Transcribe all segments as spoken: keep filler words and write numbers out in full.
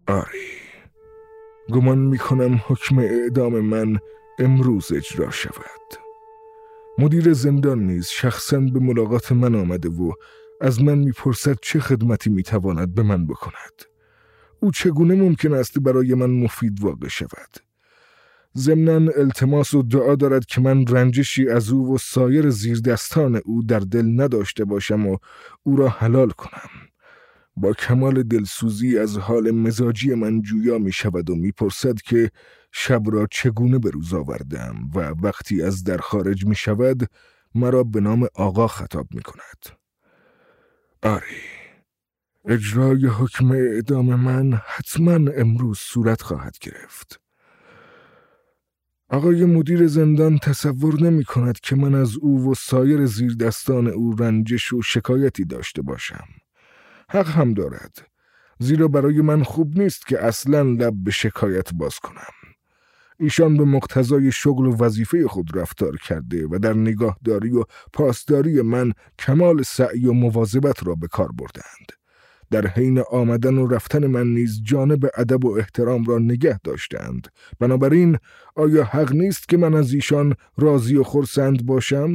آری، گمان میکنم حکم اعدام من امروز اجرا شود. مدیر زندان نیز شخصاً به ملاقات من آمده و از من میپرسد چه خدمتی میتواند به من بکند. او چگونه ممکن است برای من مفید واقع شود؟ ضمناً التماس و دعا دارد که من رنجشی از او و سایر زیردستان او در دل نداشته باشم و او را حلال کنم. با کمال دلسوزی از حال مزاجی من جویا می شود و می پرسد که شب را چگونه به روز آوردم و وقتی از در خارج می شود مرا به نام آقا خطاب می کند. آری، اجرای حکم اعدام من حتما امروز صورت خواهد گرفت. آقای مدیر زندان تصور نمی کند که من از او و سایر زیردستان او رنجش و شکایتی داشته باشم. حق هم دارد، زیرا برای من خوب نیست که اصلاً لب به شکایت باز کنم. ایشان به مقتضای شغل و وظیفه خود رفتار کرده و در نگاهداری و پاسداری من کمال سعی و مواظبت را به کار بردند. در حین آمدن و رفتن من نیز جانب ادب و احترام را نگه داشتند. بنابراین آیا حق نیست که من از ایشان راضی و خرسند باشم؟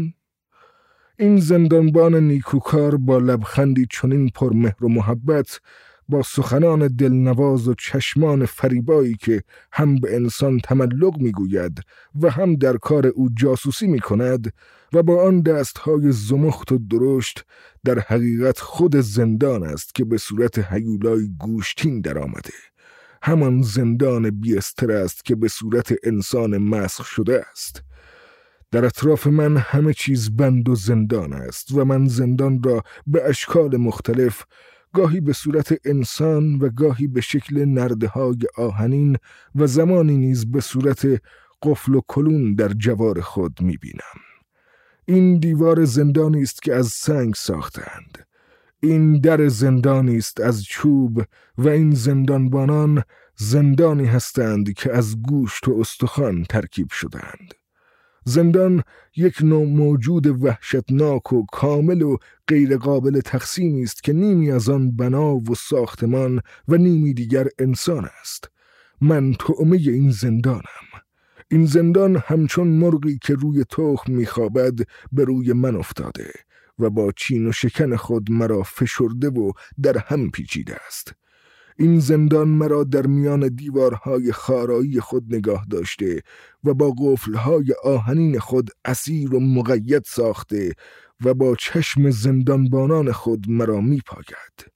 این زندانبان نیکوکار با لبخندی چنین پرمهر و محبت، با سخنان دلنواز و چشمان فریبایی که هم به انسان تملق میگوید و هم در کار او جاسوسی میکند و با آن دستهای زمخت و درشت، در حقیقت خود زندان است که به صورت هیولای گوشتین در آمده. همان زندان بیستر است که به صورت انسان مسخ شده است. در اطراف من همه چیز بند و زندان است و من زندان را به اشکال مختلف، گاهی به صورت انسان و گاهی به شکل نرده‌های آهنین و زمانی نیز به صورت قفل و کلون در جوار خود می‌بینم. این دیوار زندانی است که از سنگ ساختند. این در زندانی است از چوب و این زندانبانان زندانی هستند که از گوشت و استخوان ترکیب شدند. زندان یک نوع موجود وحشتناک و کامل و غیر قابل تقسیمی است که نیمی از آن بنا و ساختمان و نیمی دیگر انسان است. من طعمه این زندانم. این زندان همچون مرغی که روی تخم میخوابد به روی من افتاده و با چین و شکن خود مرا فشرده و در هم پیچیده است. این زندان مرا در میان دیوارهای خارایی خود نگاه داشته و با قفلهای آهنین خود اسیر و مقید ساخته و با چشم زندانبانان خود مرا می پاید.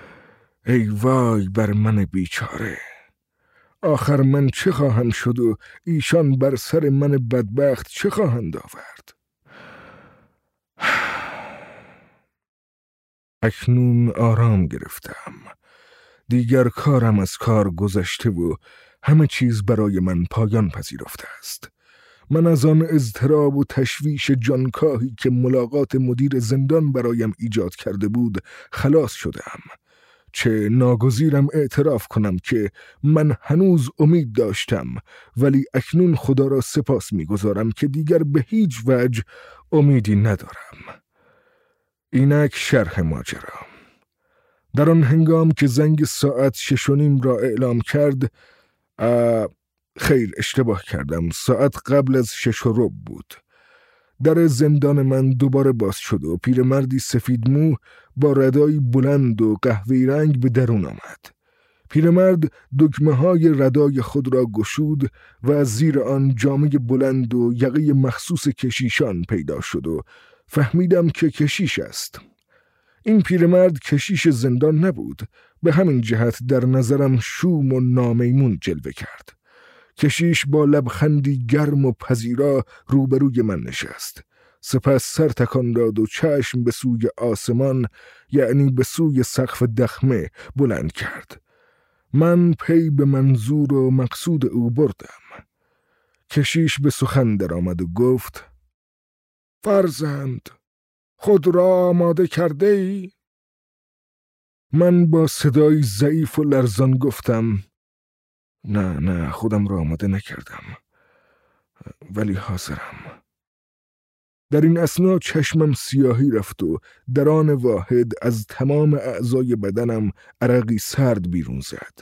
ای وای بر من بیچاره! آخر من چه خواهم شد و ایشان بر سر من بدبخت چه خواهند آورد؟ اکنون آرام گرفتم. دیگر کارم از کار گذشته و همه چیز برای من پایان پذیرفته است. من از آن اضطراب و تشویش جانکاهی که ملاقات مدیر زندان برایم ایجاد کرده بود خلاص شدم. چه ناگزیرم اعتراف کنم که من هنوز امید داشتم، ولی اکنون خدا را سپاس می‌گزارم که دیگر به هیچ وجه امیدی ندارم. اینک شرح ماجرا. در آن هنگام که زنگ ساعت شش و نیم را اعلام کرد، خیر اشتباه کردم، ساعت قبل از شش و ربع بود. در زندان من دوباره باز شد و پیرمردی سفید مو با ردایی بلند و قهوه‌ای رنگ به درون آمد. پیرمرد دکمه های ردای خود را گشود و از زیر آن جامه بلند و یقه مخصوص کشیشان پیدا شد و فهمیدم که کشیش است. این پیرمرد کشیش زندان نبود، به همین جهت در نظرم شوم و نامیمون جلوه کرد. کشیش با لبخندی گرم و پذیرا روبروی من نشست. سپس سر تکان داد و چشم به سوی آسمان، یعنی به سوی سقف دخمه بلند کرد. من پی به منظور و مقصود او بردم. کشیش به سخن در آمد و گفت: فرزند، خود را آماده کرده ای؟ من با صدای ضعیف و لرزان گفتم: نه نه خودم را آماده نکردم، ولی حاضرم. در این اثنا چشمم سیاهی رفت و در آن واحد از تمام اعضای بدنم عرقی سرد بیرون زد.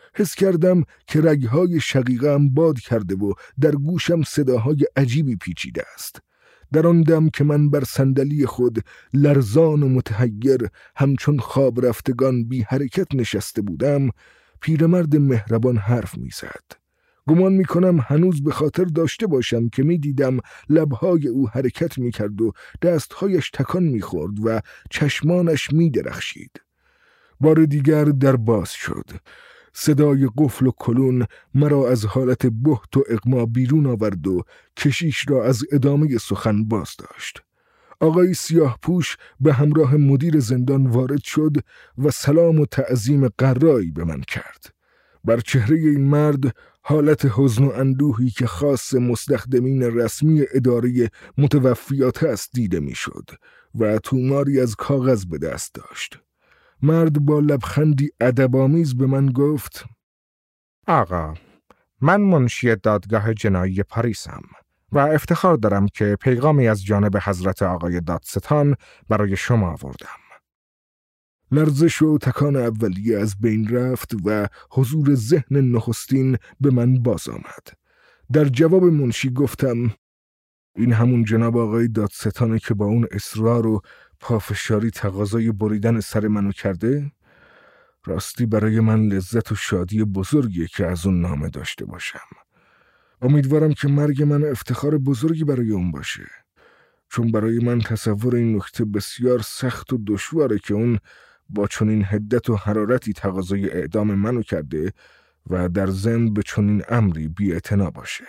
حس کردم که رگهای شقیقه‌ام باد کرده و در گوشم صداهای عجیبی پیچیده است. در آن دم که من بر صندلی خود لرزان و متحیر همچون خواب رفتگان بی حرکت نشسته بودم، پیرمرد مهربان حرف می‌زد. گمان می‌کنم هنوز به خاطر داشته باشم که می‌دیدم لب‌های او حرکت می‌کرد و دست‌هایش تکان می‌خورد و چشمانش می‌درخشید. بار دیگر در باز شد. صدای قفل و کلون مرا از حالت بهت و اغما بیرون آورد و کشیش را از ادامه سخن باز داشت. آقای سیاه پوش به همراه مدیر زندان وارد شد و سلام و تعظیم قرایی به من کرد. بر چهره این مرد حالت حزن و اندوهی که خاص مستخدمین رسمی اداره متوفیات است دیده میشد و توماری از کاغذ به دست داشت. مرد با لبخندی ادب‌آمیز به من گفت: آقا، من منشی دادگاه جنایی پاریسم و افتخار دارم که پیغامی از جانب حضرت آقای دادستان برای شما آوردم. لرزش و تکان اولیه از بین رفت و حضور ذهن نخستین به من باز آمد. در جواب منشی گفتم: این همون جناب آقای دادستانه که با اون اصرار و پافشاری تقاضای بریدن سر منو کرده؟ راستی برای من لذت و شادی بزرگیه که از اون نامه داشته باشم. امیدوارم که مرگ من افتخار بزرگی برای اون باشه، چون برای من تصور این نکته بسیار سخت و دشواره که اون با چنین حدت و حرارتی تقاضای اعدام منو کرده و در ضمن به چنین امری بی‌اعتنا باشه.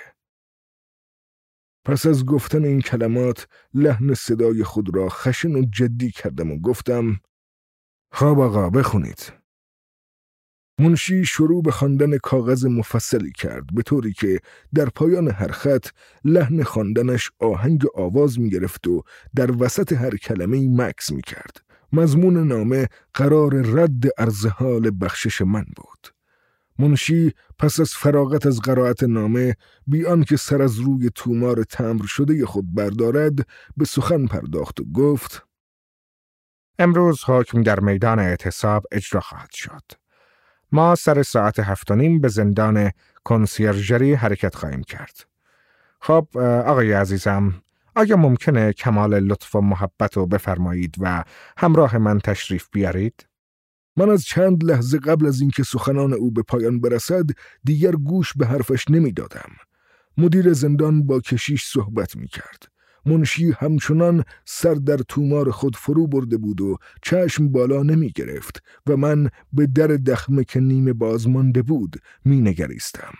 پس از گفتن این کلمات لحن صدای خود را خشن و جدی کردم و گفتم: خب آقا بخونید. منشی شروع به خواندن کاغذ مفصلی کرد، به طوری که در پایان هر خط لحن خواندنش آهنگ آواز می گرفت و در وسط هر کلمه مکث می کرد. مضمون نامه قرار رد عرض حال بخشش من بود. منشی پس از فراغت از قرائت نامه بی آنکه سر از روی تومار تمبر شده خود بردارد به سخن پرداخت و گفت: امروز حکم در میدان اعتصاب اجرا خواهد شد. ما سر ساعت هفت و نیم به زندان کنسیرژری حرکت خواهیم کرد. خب آقای عزیزم، آیا ممکنه کمال لطف و محبت رو بفرمایید و همراه من تشریف بیارید؟ من از چند لحظه قبل از اینکه سخنان او به پایان برسد دیگر گوش به حرفش نمی دادم. مدیر زندان با کشیش صحبت می کرد. منشی همچنان سر در تومار خود فرو برده بود و چشم بالا نمی گرفت و من به در دخمه که نیمه باز مانده بود می نگریستم.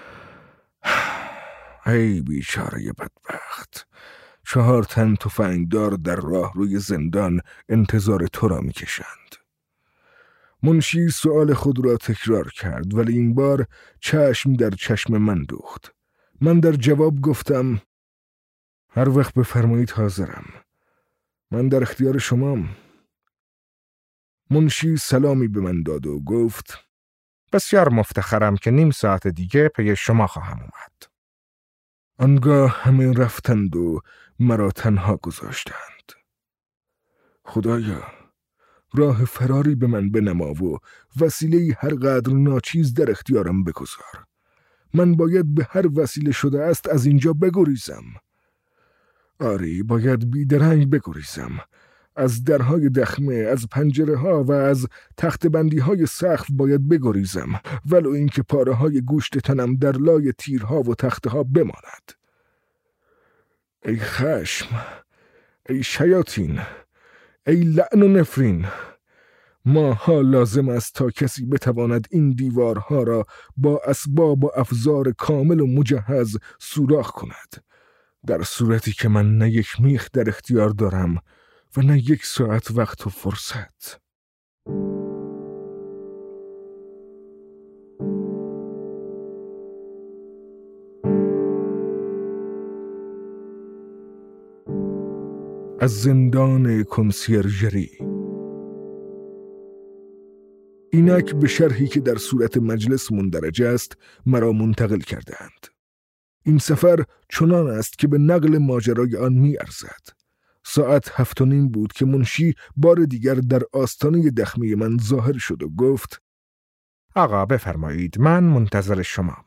ای بیچاره بدبخت، چهار تن تفنگدار در راه روی زندان انتظار تو را می کشند. منشی سؤال خود را تکرار کرد، ولی این بار چشم در چشم من دوخت. من در جواب گفتم: هر وقت بفرمایید حاضرم. من در اختیار شمام. منشی سلامی به من داد و گفت: بسیار مفتخرم که نیم ساعت دیگه پی شما خواهم اومد. آنگاه همه رفتند و مرا تنها گذاشتند. خدایا، راه فراری به من بنما و وسیله هر قدر ناچیز در اختیارم بگذار. من باید به هر وسیله شده است از اینجا بگریزم. آری، باید بیدرنگ بگریزم. از درهای دخمه، از پنجره ها و از تخت بندی های سقف باید بگریزم، ولو اینکه پاره های گوشت تنم در لای تیرها و تخته ها بماند. ای خشم، ای شیاطین، ای لعن و نفرین، ماها لازم است تا کسی بتواند این دیوارها را با اسباب و افزار کامل و مجهز سوراخ کند، در صورتی که من نه یک میخ در اختیار دارم و نه یک ساعت وقت و فرصت. از زندان کنسیرژری. اینک به شرحی که در صورت مجلس مندرج است مرا منتقل کرده‌اند. این سفر چنان است که به نقل ماجرای آن می ارزد. ساعت هفت و نیم بود که منشی بار دیگر در آستانه دخمه من ظاهر شد و گفت: آقا بفرمایید، من منتظر شمام.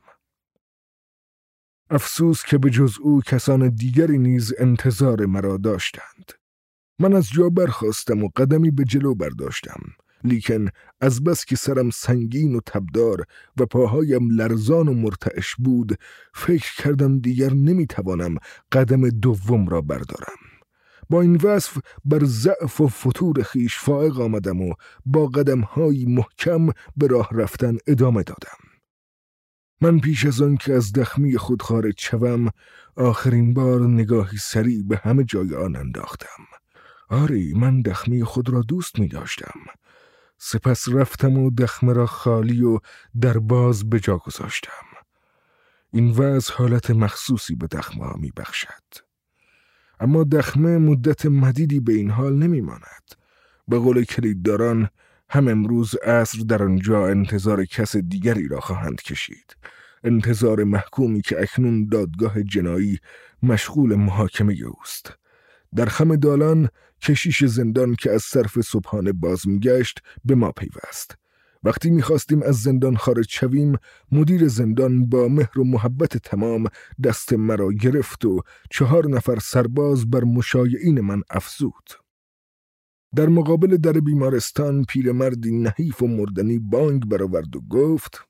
افسوس که به جز او کسان دیگری نیز انتظار مرا داشتند. من از جا برخاستم و قدمی به جلو برداشتم، لیکن از بس که سرم سنگین و تبدار و پاهایم لرزان و مرتعش بود، فکر کردم دیگر نمیتوانم قدم دوم را بردارم. با این وصف بر ضعف و فتور خیش فائق آمدم و با قدم‌های محکم به راه رفتن ادامه دادم. من پیش از آن که از دخمی خود خارج شوم، آخرین بار نگاهی سریع به همه جای آن انداختم. آری، من دخمی خود را دوست می داشتم. سپس رفتم و دخمه را خالی و در باز به جا گذاشتم. این وضع حالت مخصوصی به دخمه ها می بخشد. اما دخمه مدت مدیدی به این حال نمی ماند. به قول کلیدداران، هم امروز عصر در آنجا انتظار کس دیگری را خواهند کشید. انتظار محکومی که اکنون دادگاه جنایی مشغول محاکمه اوست. در خم دالان کشیش زندان که از صرف صبحانه باز میگشت به ما پیوست. وقتی میخواستیم از زندان خارج شویم، مدیر زندان با مهر و محبت تمام دست مرا گرفت و چهار نفر سرباز بر مشایعین من افزود. در مقابل در بیمارستان پیرمردی نحیف و مردنی بانگ برآورد و گفت: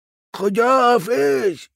خداحافظ.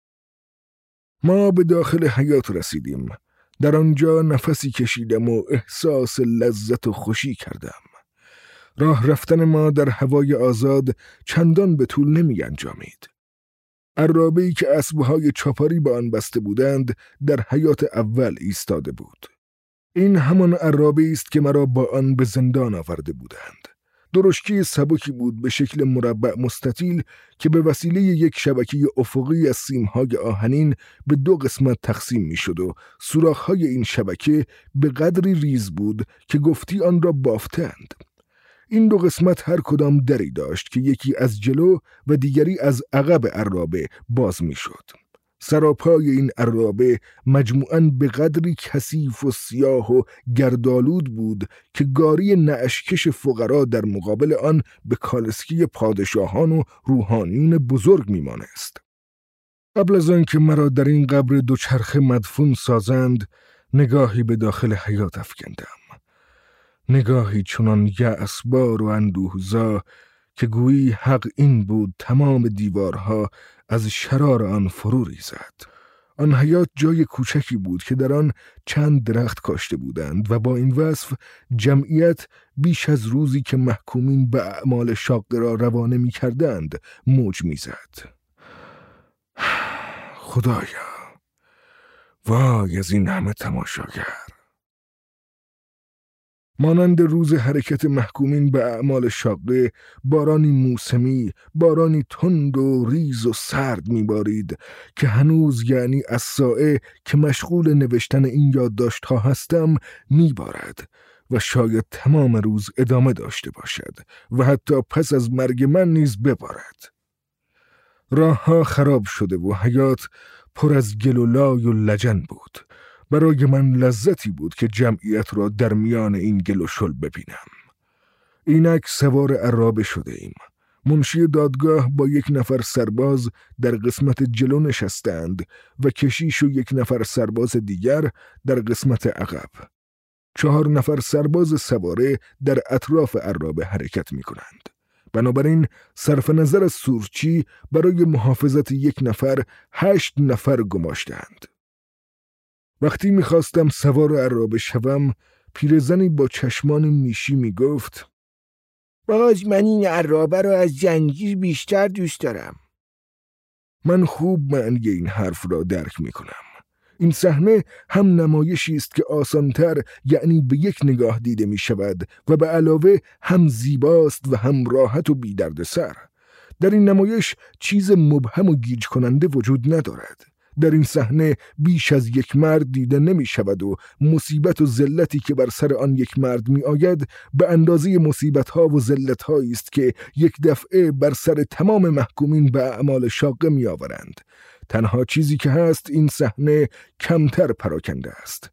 ما به داخل حیاط رسیدیم. در آنجا نفسی کشیدم و احساس لذت و خوشی کردم. راه رفتن ما در هوای آزاد چندان به طول نمی انجامید. عرابه‌ای که اسبهای چاپاری به آن بسته بودند در حیاط اول ایستاده بود. این همان عرابه‌ای است که مرا با آن به زندان آورده بودند. درشکی سبکی بود به شکل مربع مستطیل که به وسیله یک شبکه افقی از سیم‌های آهنین به دو قسمت تقسیم می‌شد و سوراخ‌های این شبکه به قدری ریز بود که گفتی آن را بافتند. این دو قسمت هر کدام دری داشت که یکی از جلو و دیگری از عقب عرابه باز می‌شد. سراپای این عرابه مجموعاً به قدری کثیف و سیاه و گردآلود بود که گاری نعشکش فقرا در مقابل آن به کالسکی پادشاهان و روحانیون بزرگ میمانست. قبل از آن که مرا در این قبر دوچرخه مدفون سازند، نگاهی به داخل حیاط افکندم. نگاهی چنان یأسبار و اندوهزا که گویی حق این بود تمام دیوارها از شرار آن فرو ریزد. آن حیاط جای کوچکی بود که در آن چند درخت کاشته بودند و با این وصف جمعیت بیش از روزی که محکومین به اعمال شاقه را روانه می کردند موج می زد. خدایا، وای از این همه تماشاگر. مانند روز حرکت محکومین به اعمال شاقه، بارانی موسمی، بارانی تند و ریز و سرد میبارید که هنوز یعنی از ساعه که مشغول نوشتن این یادداشت‌ها هستم میبارد و شاید تمام روز ادامه داشته باشد و حتی پس از مرگ من نیز ببارد. راهها خراب شده و حیاط پر از گل و لای و لجن بود. برای من لذتی بود که جمعیت را در میان این گل و شل ببینم. اینک سوار عرابه شده ایم. منشی دادگاه با یک نفر سرباز در قسمت جلو نشستند و کشیش و یک نفر سرباز دیگر در قسمت عقب. چهار نفر سرباز سواره در اطراف عرابه حرکت می کنند. بنابراین صرف نظر از سورچی برای محافظت یک نفر هشت نفر گماشتند. وقتی میخواستم سوار عرابه شوم، پیرزنی با چشمان میشی میگفت: باز من این عرابه را از زنجیر بیشتر دوست دارم. من خوب معنی این حرف را درک میکنم. این صحنه هم نمایشی است که آسانتر یعنی به یک نگاه دیده میشود و به علاوه هم زیباست و هم راحت و بی دردسر. در این نمایش چیز مبهم و گیج کننده وجود ندارد. در این صحنه بیش از یک مرد دیده نمی شود و مصیبت و ذلتی که بر سر آن یک مرد می آید به اندازه مصیبت ها و ذلت هایی است که یک دفعه بر سر تمام محکومین به اعمال شاقه می آورند. تنها چیزی که هست این صحنه کمتر پراکنده است.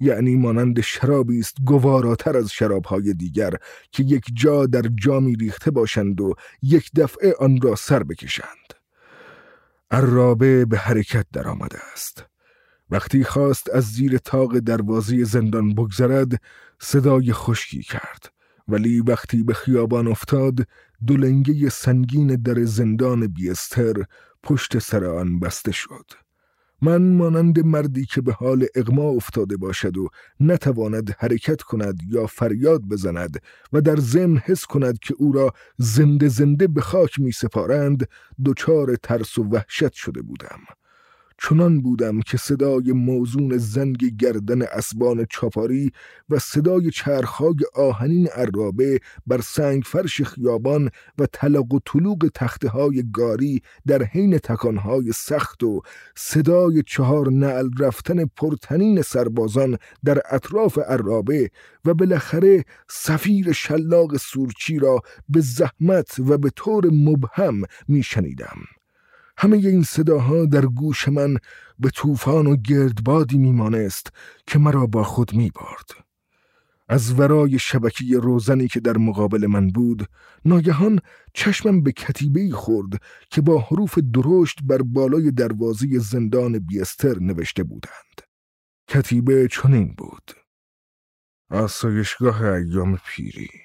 یعنی مانند شرابی است گواراتر از شرابهای دیگر که یک جا در جامی ریخته باشند و یک دفعه آن را سر بکشند. عرابه به حرکت در آمده است. وقتی خواست از زیر طاق دروازه زندان بگذرد صدای خشکی کرد، ولی وقتی به خیابان افتاد دولنگه سنگین در زندان بیستر پشت سر آن بسته شد. من مانند مردی که به حال اغما افتاده باشد و نتواند حرکت کند یا فریاد بزند و در ضمن حس کند که او را زنده زنده به خاک می سپارند دچار ترس و وحشت شده بودم. چنان بودم که صدای موزون زنگ گردن اسبان چاپاری و صدای چرخهای آهنین عرابه بر سنگ فرش خیابان و تلق و طلوق تخته های گاری در حین تکانهای سخت و صدای چهار نعل رفتن پرتنین سربازان در اطراف عرابه و بالاخره صفیر شلاق سورچی را به زحمت و به طور مبهم می شنیدم. همه این صداها در گوش من به طوفان و گردبادی میمانست که مرا با خود میبرد. از ورای شبکه روزنی که در مقابل من بود ناگهان چشمم به کتیبه‌ای خورد که با حروف درشت بر بالای دروازه زندان بیستر نوشته بودند. کتیبه چنین بود: آسایشگاه ایام پیری.